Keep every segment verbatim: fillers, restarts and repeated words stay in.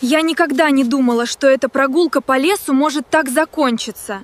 Я никогда не думала, что эта прогулка по лесу может так закончиться.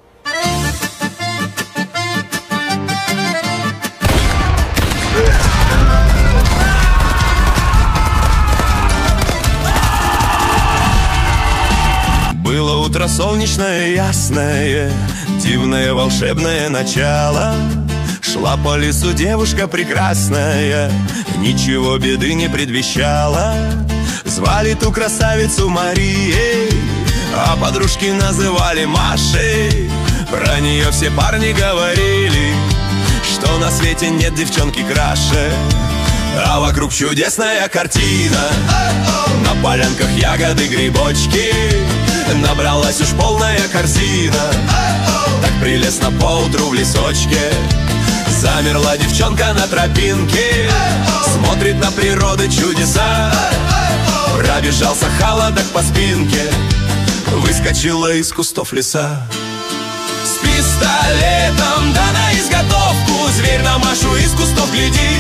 Было утро солнечное, ясное, дивное волшебное начало. Шла по лесу девушка прекрасная, ничего беды не предвещала. Звали ту красавицу Марией, а подружки называли Машей. Про нее все парни говорили, что на свете нет девчонки краше. А вокруг чудесная картина, на полянках ягоды, грибочки. Набралась уж полная корзина, так прелестно поутру в лесочке. Замерла девчонка на тропинке, смотрит на природы чудеса. Пробежался холодок по спинке, выскочила из кустов лиса. С пистолетом да на изготовку, зверь на Машу из кустов глядит.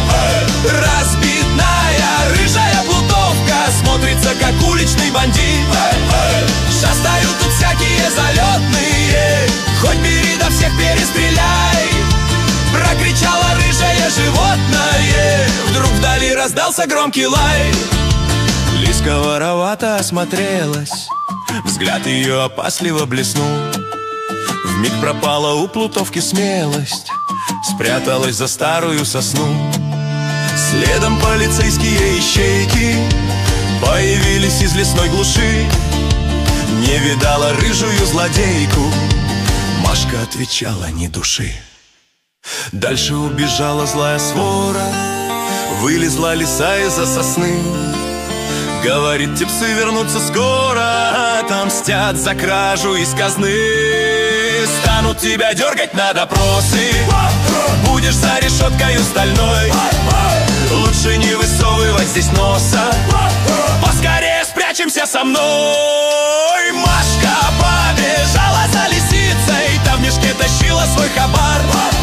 Разбитная рыжая плутовка смотрится как уличный бандит. Шастают тут всякие залетные, хоть бери да всех перестреляй. Прокричала рыжее животное, вдруг вдали раздался громкий лай. Лиска воровато осмотрелась, взгляд ее опасливо блеснул. Вмиг пропала у плутовки смелость, спряталась за старую сосну. Следом полицейские ищейки появились из лесной глуши. Не видала рыжую злодейку, Машка отвечала ни души. Дальше убежала злая свора, вылезла лиса из-за сосны. Говорит, типсы вернутся скоро, отомстят за кражу из казны. Станут тебя дергать на допросы, будешь за решеткою стальной. Лучше не высовывать здесь носа, поскорее спрячемся со мной. Машка побежала за лисицей, та в мешке тащила свой хабар.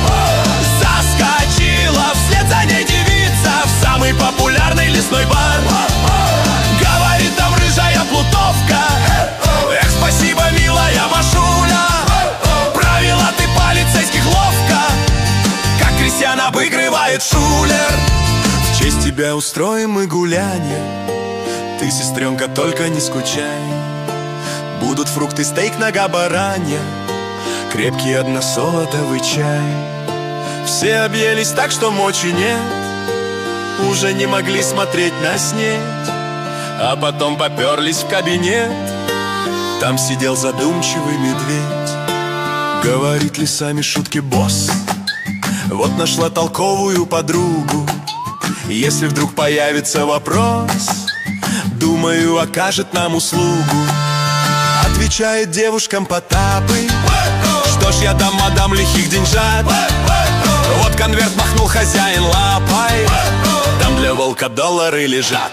Заскочила вслед за ней девица в самый популярный лесной бар. Говорит там рыжая плутовка, эх, спасибо, милая Машуля, правила ты полицейских ловко, как крестьян обыгрывает шулер. В честь тебя устроим мы гулянье, ты, сестренка, только не скучай. Будут фрукты, стейк, нога баранья, крепкий односолодовый чай. Все объелись так, что мочи нет, уже не могли смотреть на снеть. А потом поперлись в кабинет, там сидел задумчивый медведь. Говорит лисами шутки босс, вот нашла толковую подругу. Если вдруг появится вопрос, думаю, окажет нам услугу. Отвечает девушкам Потапы, что ж, я дам мадам лихих деньжат. Вот конверт махнул хозяин лапой, там для волка доллары лежат.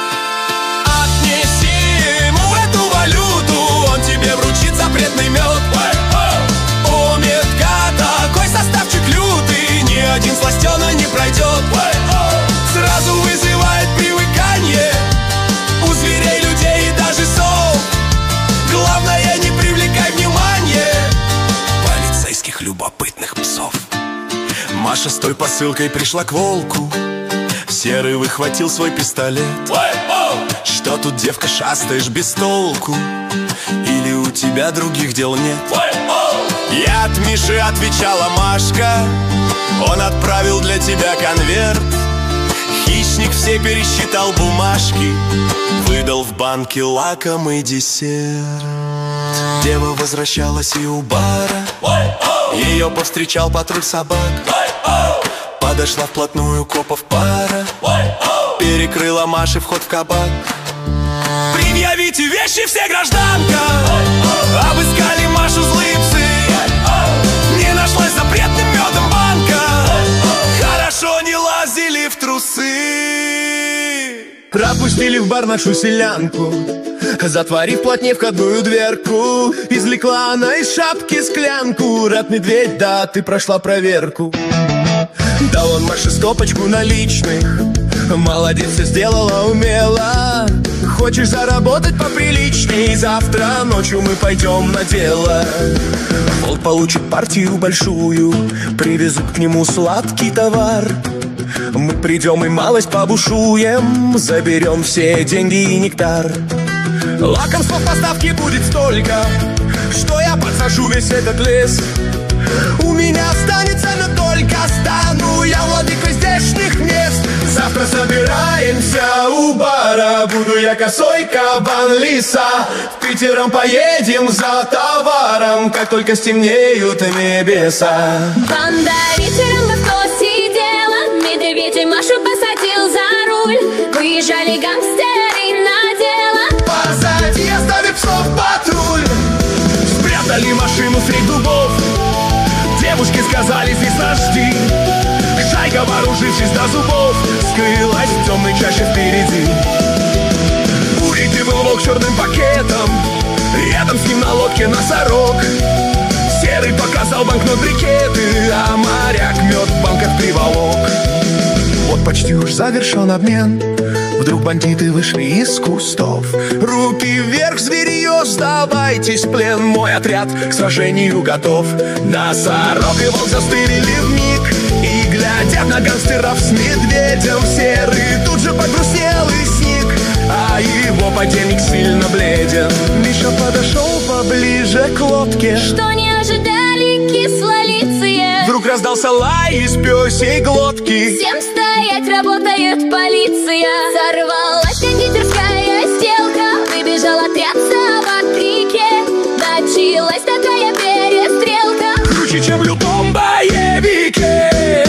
Отнеси ему эту валюту, он тебе вручит запретный мед. У медка такой составчик лютый, ни один сластена не пройдет. Сразу вызывает привыкание у зверей, людей и даже сов. Главное, не привлекай внимание полицейских любопытных псов. Маша с той посылкой пришла к волку, Серый выхватил свой пистолет. Что тут, девка, шастаешь без толку? Или у тебя других дел нет? Я от Миши, отвечала Машка, он отправил для тебя конверт. Хищник все пересчитал бумажки, выдал в банке лакомый десерт. Дева возвращалась и у бара, ее повстречал патруль собак. Подошла вплотную копов пара, перекрыла Маше вход в кабак. Предъявите вещи все, гражданка! Обыскали Машу злые псы, не нашлась запретным медом банка. Хорошо не лазили в трусы. Пропустили в бар нашу селянку, затворив плотнее входную дверку. Извлекла она из шапки склянку. Рад медведь, да, ты прошла проверку. Да вон Маша стопочку наличных. Молодец, все сделала умело. Хочешь заработать поприличней? Завтра ночью мы пойдем на дело. Волк получит партию большую, привезут к нему сладкий товар. Мы придем и малость побушуем, заберем все деньги и нектар. Лакомства в поставке будет столько, что я подсажу весь этот лес. У меня останется, но только стану я владыкой здешних мест. Завтра собираемся у бара, буду я косой кабан лиса. Впятером поедем за товаром, как только стемнеют небеса. Банда вечером в авто сидела, медведь Машу посадил за руль. Выезжали гангстеры на дело. Позади оставив псов патруль. Спрятали машину среди дубов. Девушки сказали, здесь наш стиль. Шайка, вооружившись до зубов, скрылась в темной чаще впереди. Бурите был волк с черным пакетом, рядом с ним на лодке носорог. Серый показал банкнот брикеты, а моряк мед в банках приволок. Вот почти уж завершен обмен, вдруг бандиты вышли из кустов. Руки вверх, зверье, сдавайтесь в плен. Мой отряд к сражению готов. Носорог и волк застыли вмиг и глядят на гангстеров с медведем. Серый тут же погрустнел и сник, а его подельник сильно бледен. Миша подошел поближе к лодке. Что не ожидали кислолицые? Вдруг раздался лай из пёсей глотки. Всем стоять, работает полиция. Сорвалась кондитерская сделка, выбежал отряд собак к реке. Началась такая перестрелка, круче, чем в любом боевике.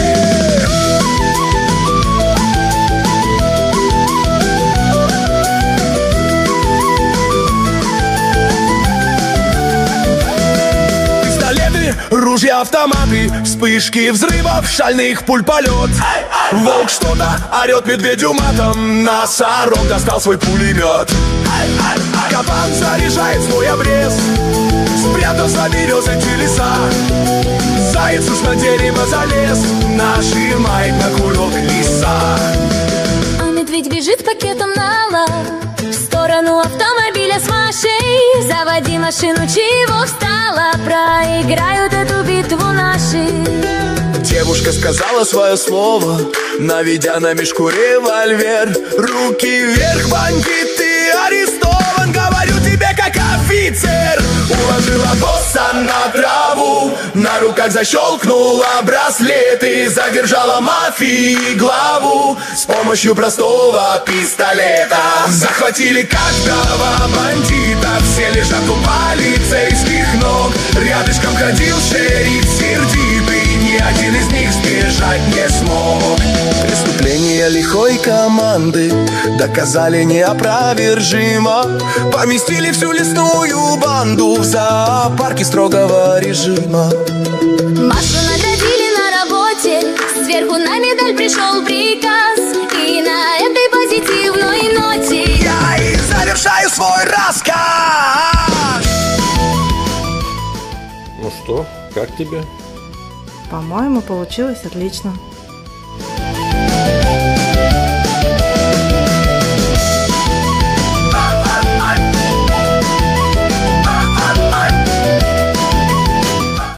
Пистолеты, ружья, автоматы, вспышки взрывов, шальных пуль полет. Волк что-то орет медведю матом, носорог достал свой пулемет. Кабан заряжает свой обрез, спрятал за березы телеса. Заяц уж на дерево залез, нажимает на курок лиса. а медведь бежит с пакетом нала в сторону автомобиля с Машей. Заводи машину, чего встала, проиграют эту битву наши. Девушка сказала свое слово, наведя на мишку револьвер. Руки вверх, бандит, ты арестован, говорю тебе как офицер. Уложила босса на траву, на руках защелкнула браслеты, задержала мафии главу с помощью простого пистолета. Захватили каждого бандита, все лежат у полицейских ног. Рядышком ходил шериф сердитый, ни один из них сбежать не смог. Преступление лихой команды доказали неопровержимо. Поместили всю лесную банду в зоопарке строгого режима. Машу наградили на работе, сверху на медаль пришел приказ. И на этой позитивной ноте я и завершаю свой рассказ. Ну что, как тебе? По-моему, получилось отлично.